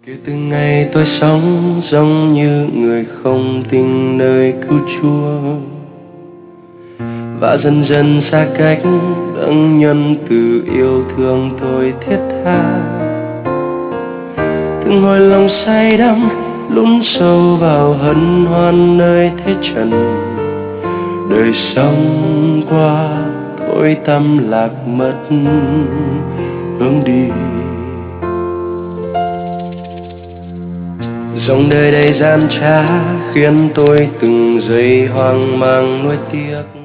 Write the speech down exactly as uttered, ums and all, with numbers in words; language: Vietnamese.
Kể từ ngày tôi sống giống như người không tin nơi cứu Chúa, và dần dần xa cách đấng nhân từ yêu thương tôi thiết tha. Từng hồi lòng say đắm lún sâu vào hân hoan nơi thế trần, đời sống qua tôi tâm lạc mất hướng đi. Dòng đời đầy gian trá khiến tôi từng giây hoang mang nuối tiếc.